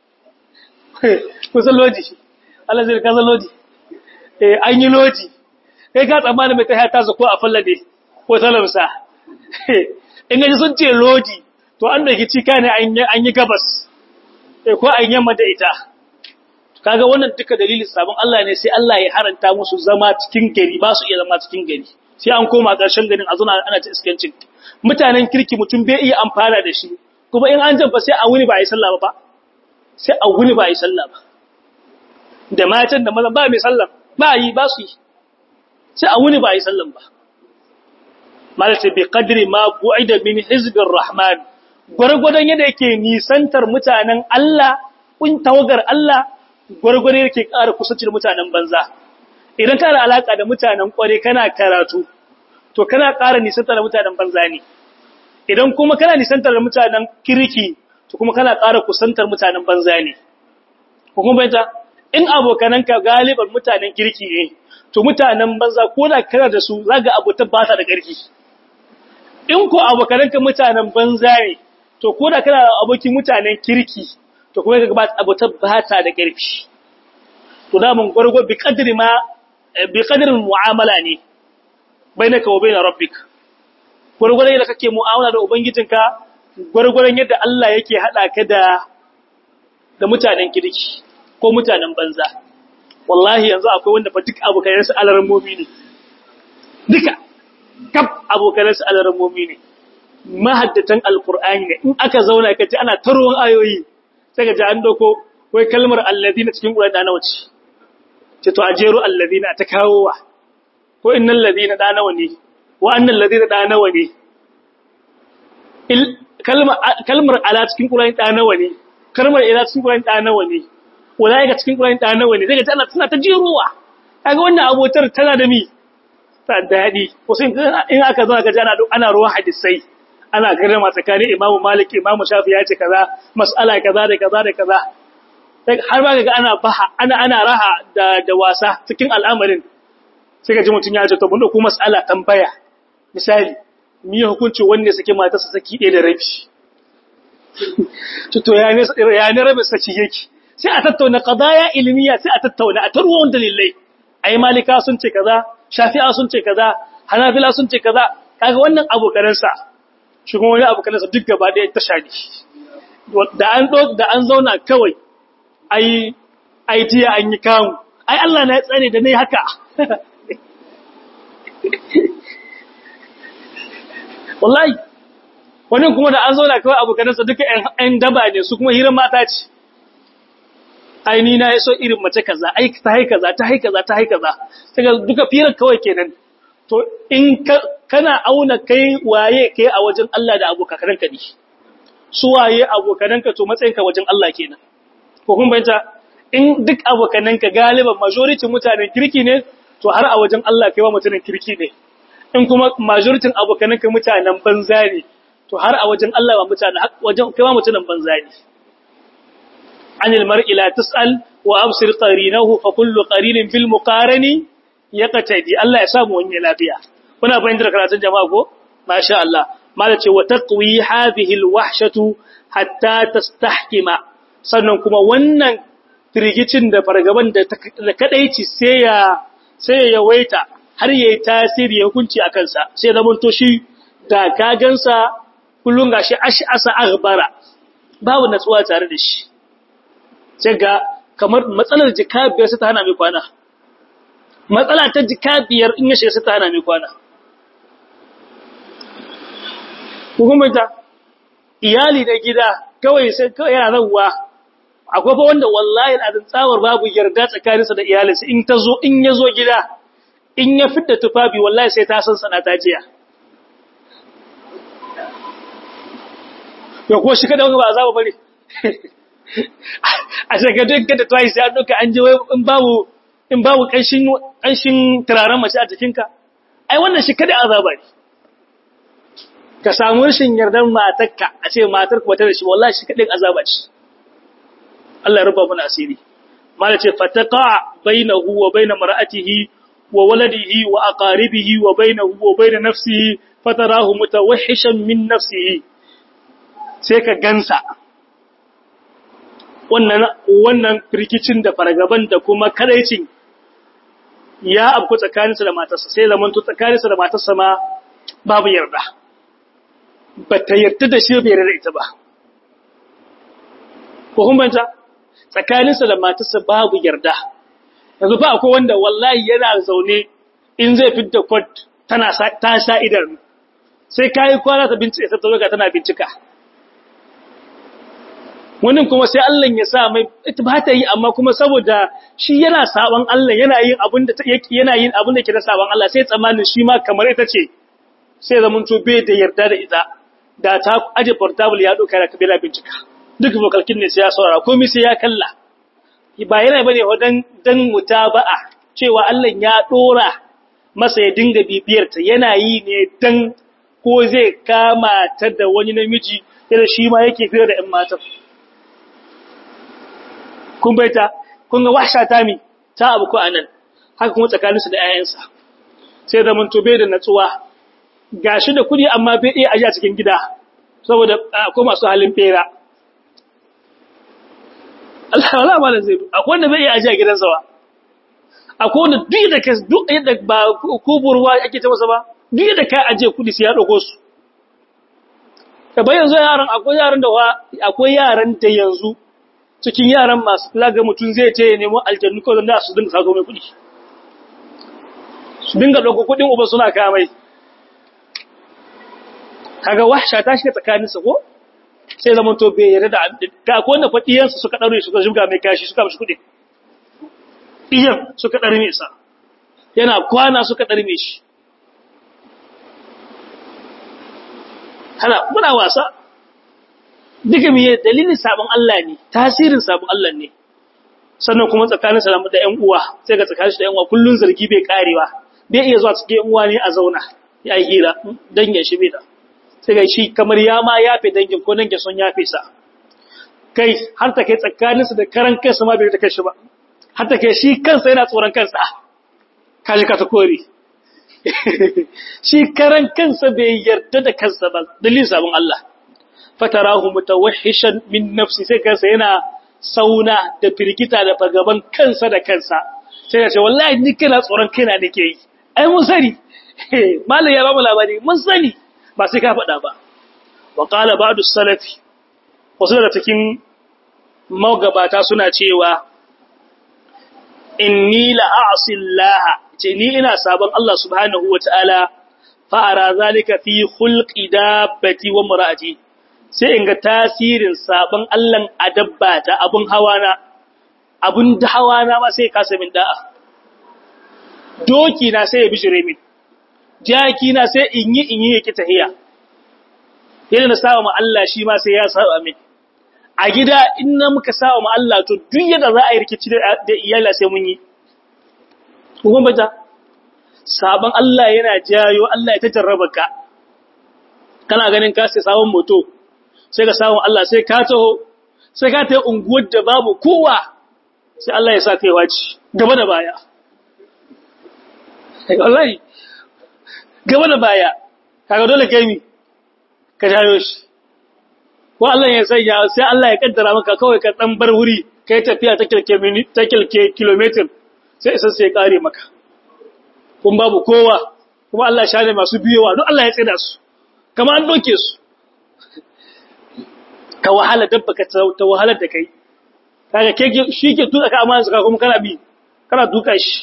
kusan lodi Allah zai kaza lodi an yi lodi kai ka tsammani mai ta ta ko a fallade ko talamsa in ga sun ce lodi to an dauki cika ne an yi gabas ko an yamma da ita kaga wannan duka dalilin sabon Allah ne sai Allah ya haranta musu zama cikin gari ba su iya zama cikin gari sai an koma ƙarshen garin a zuna ana ta iskancin mutanen kirki mutum bai iya amfana da shi kuma in an jabba sai a wuni ba a yi sallah ba sai a wuni ba a yi sallah ba da matan da mazan ba mai sallah ba yi ba su yi sai a wuni ba a yi sallah ba malaka bi qadri ma bu'ida min hizbir rahman gurgurdan yadda yake nisantar mutanen Allah kun tawagar Allah gurgurdan yake ƙara kusanci da mutanen banza idan kana alaka da mutanen kware kana karatu to kana ƙara nisantar da mutanen banza ne idan kuma kana nisantar da mutanen kirki to kuma kana ƙara kusantar mutanen banza ne ko kuma bayyana in abokananka galiban mutanen kirki ne to mutanen banza ko da kana da su zaga abota ba ta da ƙarfi in ko abokananka mutanen banza ne to ko da kana abokin mutanen kirki to kuma kaga abota ba ta da ƙarfi to da mun gurgo bi qadrin mu'amala ne bainaka wa bain rabbik gurgurdan yadda kake mu'amala da ubangijinka gurgurdan yadda Allah yake hada ka da mutanen kirki ko mutanen banza wallahi yanzu akwai wanda fa duk abokanansu alarmomi ne duka kaf abokanansu alarmomi ne mahaddatan alqur'ani ne in aka zauna kace ana tarwon ayoyi sai ka ji an doko wai kalmar alladina cikin qur'ani da nawa ce ce to ajeru alladina ta kawowa ko innal ladina da nawa ne wa annal ladina da nawa ne kalmar ala cikin qur'ani da nawa ne kalmar ila cikin qur'ani da nawa ne wallahi ga cikin qur'ani da nawa ne zai ga tana ta jeruwa kaga wannan abotar tana da mi ta dadi ko sai in aka zo ga ana ruwa hadisai ana garma tsakanin imamu malik imamu shafi ya ce kaza mas'ala kaza da kaza da kaza har ba ga ana raha da wasa cikin al'amarin sai ga ji mutun ya ce to mun dauko mas'ala tambaya misali me hukunci wanne sake matarsa saki ɗaya da rabi to ya ne rabi saki yake sai a tattauna qadaya ilmiya sai a tattauna a tarwon dalilai ai malika sun ce kaza shafi'a sun ce kaza hanabila sun ce kaza kaga wannan abokanansa shi kuma wani abokanansa duk gaba ɗaya ta shadi da an zauna kawai ai tiya an yi kamu ai Allah na ya tsare da nayi haka wallahi wani kuma da an zauna kawai abokanansa duka ƴan daba ne su kuma hirar mata ce ai ni na yaso irin mace kaza ai ta hai kaza ta hai kaza ta hai kaza kaga duka firar kawai kenan to in kana auna kai waye kai a wajen Allah da abokananka ne su waye abokananka to matsayinka wajen Allah kenan ko kun bayyana in duk abokananka galiban majority mutanen kirki ne to har a wajen Allah kai wa mutanen kirki ne in kuma majority abokananka mutanen banza ne to har a wajen Allah ba mutanen wajen kai wa mutanen banza ne anil mar'i la tas'al wa absir qarinahu fa kullu qarinin fil muqarani yaqtadi Allah ya samu wani lafiya kuna bayyana karatun jama'a ko masha Allah mala ce wa taqwi hadhihi alwahshatu hatta tastahkima sannan kuma wannan firgicin da fargaban da kadaici sai ya waita har yayi tasiri ya hukunci akan sa sai zaman to shi da ka gansa kullun gashi ash'asa aghbara babu natsuwa tare da shi sai ga kamar matsalar jikabiyar sai ta hana mai kwana matsala ta jikabiyar in ya shiga sai ta hana mai kwana hukumta iyali da gida kawai sai kawai yana zawwa akwai fa wanda wallahi al'adun tsawar babu yarda tsakaninsa da iyalinsa in ya zo gida in ya fidda tufafi wallahi sai ta san sana ta jiya ya ko shi kada wani ba azaba bane a shaka duk da tayi sai an doka an je in babu kanshin turaren mace a jikinka ai wannan shi kada azaba ne ka samu rashin yardar matarka a ce matar ku bata da shi wallahi shi kadai azaba ce Allah ya ruba mana asiri mala ce fataqa bainahu wa bain mar'atihi wa waladihi wa aqaribihi wa bainahu wa bain nafsihi fatarahu mutawahhishan min nafsihi sai ka gansa wannan firgicin da fargaban da kuma kadaicin ya abku tsakaninsa da matarsa sai zamanto tsakaninsa da matarsa ma babu yarda ba ta yarda da shi bai yarda ita ba ko kun banta tsakaninsa da matarsa babu yarda yanzu ba akwai wanda wallahi yana zaune in zai fitta kwat tana ta sha idan sai kai kwana ta bincike ta zo ga tana bincika wannan kuma sai Allah ya sa mai ita ba ta yi amma kuma saboda shi yana saban Allah yana yin abin da ke da saban Allah sai tsamanin shi ma kamar ita ce sai zaman to bai da yarda da ita da ta aje portable ya doka da kabila bincika duk vokalkin ne sai ya saurara komai sai ya kalla ba yana bane wadan dan mutaba'a cewa Allah ya dora masa ya dinga bibiyar ta yana yi ne dan ko zai kama ta da wani namiji yana shi ma yake fira da ƴan matan kun baita kun ga wahsha ta mi ta abu ko anan haka kuma tsakaninsu da ƴaƴansa sai da mun tobe da natsuwa gashi da kudi amma bai iya aje a cikin gida saboda akwai masu halin fera Allah wala malan zai akwai wanda bai iya aje a gidansa ba akwai wanda duk da ba kuburwa ake ta masa ba duk da kai aje kudi sai ya dauko su ka bayan zo yaran akwai yaran da yanzu cikin yaran masu laga mutum zai ce ya nemo aljannu ko da su dinga sako mai kudi su dinga dauko kudin uba suna kamai kaga wahsha ta shiga tsakanin su ko sai zaman to bai yarda da ga ko wanda fadiyan su suka daure suka jibga mai kashi suka bashi kudi iyan suka darme sa yana kwana suka darme shi hala muna wasa duka miye dalilin sabon Allah ne tasirin sabon Allah ne sannan kuma tsakanin salamu da ƴan uwa sai ga tsakanin shi da ƴan uwa kullun zargi bai karewa bai iya zuwa cikin ƴan uwa ne a zauna ya yi hira dangin shi bai da sai ga shi kamar ya ma yafe dangin ko dangin son yafe sa kai har ta kai tsakaninsa da karan kansa ma bai ta kai shi ba har ta kai shi kansa yana tsoron kansa kaji ka ta kore shi karan kansa bai yarda da kansa ba dalilin sabon Allah fatarahu mutawahhishan min nafsi sai kansa yana sauna da firgita da fagaban kansa da kansa sai ya ce wallahi ni kana tsoron kaina nake yi ai mun sani mallan ya ba mu labari mun sani ba sai ka faɗa ba wa qala ba'du salafi wasu daga cikin magabata suna cewa inni la a'si Allah ce ni ina sabon Allah subhanahu wataala fa ara zalika fi khulqi dabbati wa mar'ati sai in ga tasirin sabon Allahn a dabba ta abun hawana ma sai kasa min da'a doki na sai ya bishire min jaki na sai in yi yake tahiya yana na sawa ma Allah shi ma sai ya saba min a gida in na muka sawa ma Allah to duk yadda za a yi rikici da iyala sai mun yi kuma bata sabon Allah yana jayo Allah ya ta jarraba ka kana ganin ka sai sabon moto sai ka samu Allah sai ka taho unguwar da babu kowa sai Allah ya sa kai waci gaba da baya wallahi gaba da baya kaga dole kai mi ka jayo shi ko Allah ya sanya sai Allah ya kaddara maka kawai ka dan bar wuri kai tafiya ta kilke kilometer sai isa sai kare maka kun babu kowa kuma Allah ya share masu biyowa don Allah ya tsida su kamar an doke su ka wahala dabba ka ta wahalar da kai kaga ke shi ke tuka ka amma suka kuma kana duka shi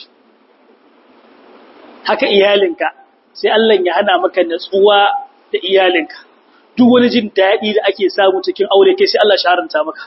haka iyalinka sai Allah ya hana maka natsuwa da iyalinka duk wani jin daɗi da ake samu cikin aure kai sai Allah sharanta maka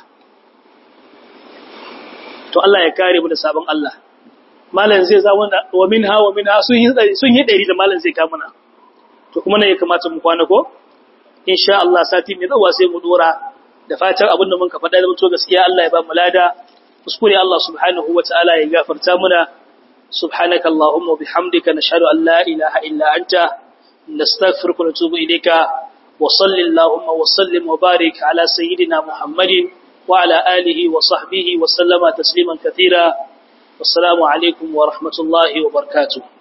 to Allah ya kare mu da sabon Allah malam zai za wanda wa minha sun yi dari da malam zai ka mana to kuma ne ya kamata mu kwana ko insha Allah sati mai zuwa sai mu dora da fatan abin da mun ka faɗa da mutu gaskiya Allah ya ba mu lada kuskure Allah subhanahu wataala ya gafarta muna subhanaka allahumma wa bihamdika nashhadu an la ilaha illa anta nastaghfiruka wa natubu ilayka wa sallallahu wa sallim wa barik ala sayyidina muhammadin wa ala alihi wa sahbihi wa sallama tasliman katira wassalamu alaikum wa rahmatullahi wa barakatuh